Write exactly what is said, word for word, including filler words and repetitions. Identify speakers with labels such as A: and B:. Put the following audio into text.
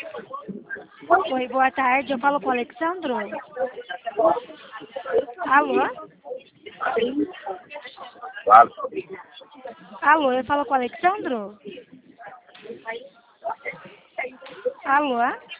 A: Oi, boa tarde. Eu falo com o Alexandro? Alô?
B: Claro.
A: Alô, eu falo com o Alexandro? Alô?